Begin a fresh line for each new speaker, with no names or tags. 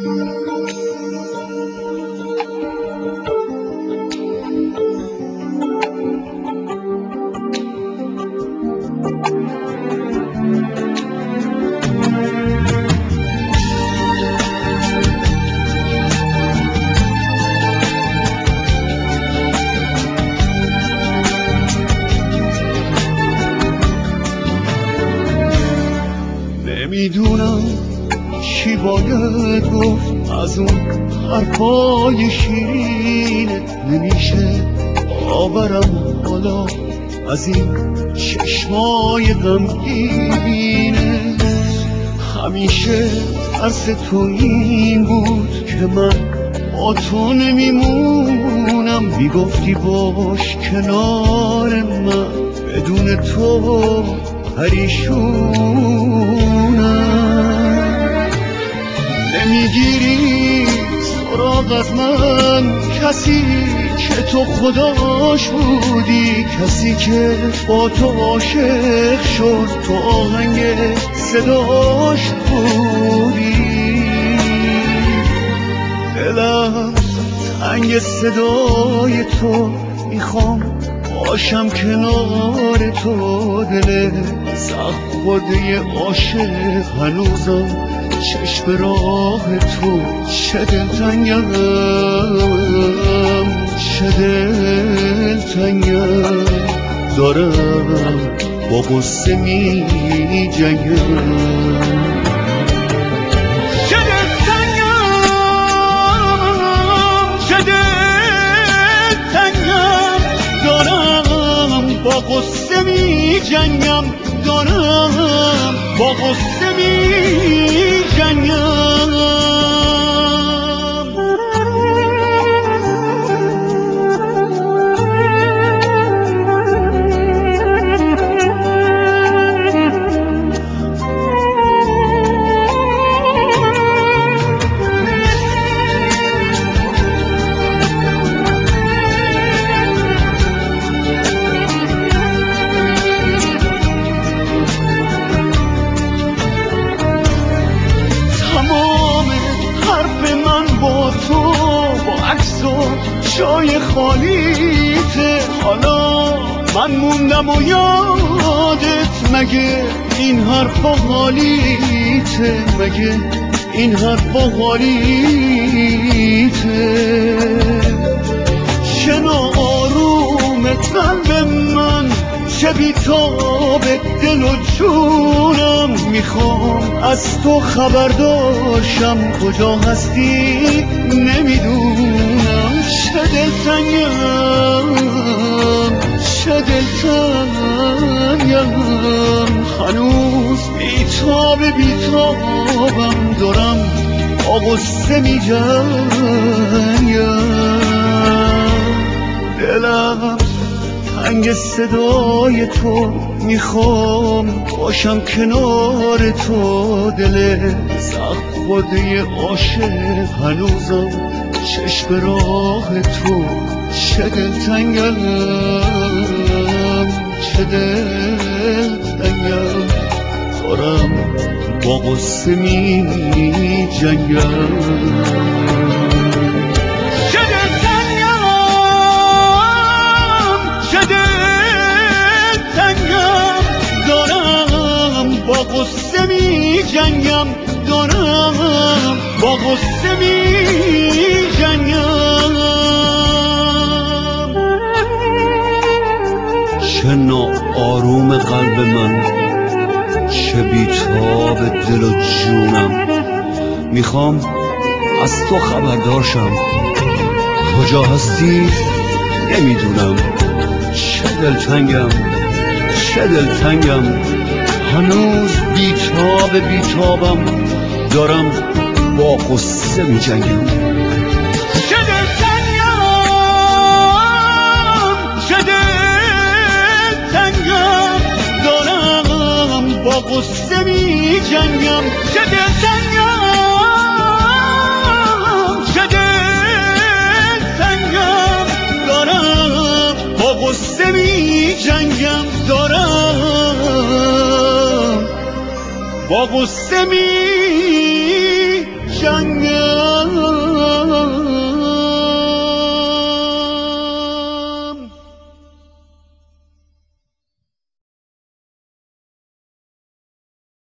نمیدونم چی باید گفت از اون حرفای شیرینه، نمیشه باورم حالا از این چشمای غمگینه. همیشه ترس تو این بود که من با تو نمیمونم، میگفتی باش کنار من، بدون تو پریشونم. نمیگیری سراغ از من کسی که تو خداش بودی، کسی که با تو عاشق شد، تو آهنگ صداش بودی. دلم تنگ صدای تو، میخوام باشم کنار تو. دل سخت خورده عاشق هنوزم چشم راه تو. چه دلتنگم، چه دلتنگم، دارم با غصه می جنگم. چه دلتنگم، چه دلتنگم، دارم با غصه می جنگم، دارم با غصه می جنگم. جای خالیته، حالا من موندم و یادت، مگه این حرفا حالیته، مگه این حرفا حالیته. چه ناآروم قلب من، چه بیتاب دل و جونم، میخوام از تو خبر داشتم، کجا هستی نمیدونم. چه دلتنگم، چه دلتنگم، هنوز بیتابم، دارم با غصه می جنگم. دلم تنگ صدای تو، میخوام باشم کنار تو. دل سخت خورده عاشق هنوزم چشم راه تو. چه دلتنگم، چه دلتنگم، دارم با غصه می جنگم. چه دلتنگم، چه دلتنگم، دارم با غصه می جنگم، دارم با غصه می جنگم. چه ناآروم قلب من، چه بیتاب دل و جونم، میخوام از تو خبردار شم، کجا هستی نمیدونم. چه دلتنگم، چه دلتنگم، هنوز بیتابم، دارم با غصه می جنگم. چه دلتنگم، چه دلتنگم، دارم با غصه می جنگم. چه دلتنگم، چه دلتنگم، دارم با غصه می جنگم، دارم با غصه می جنگم.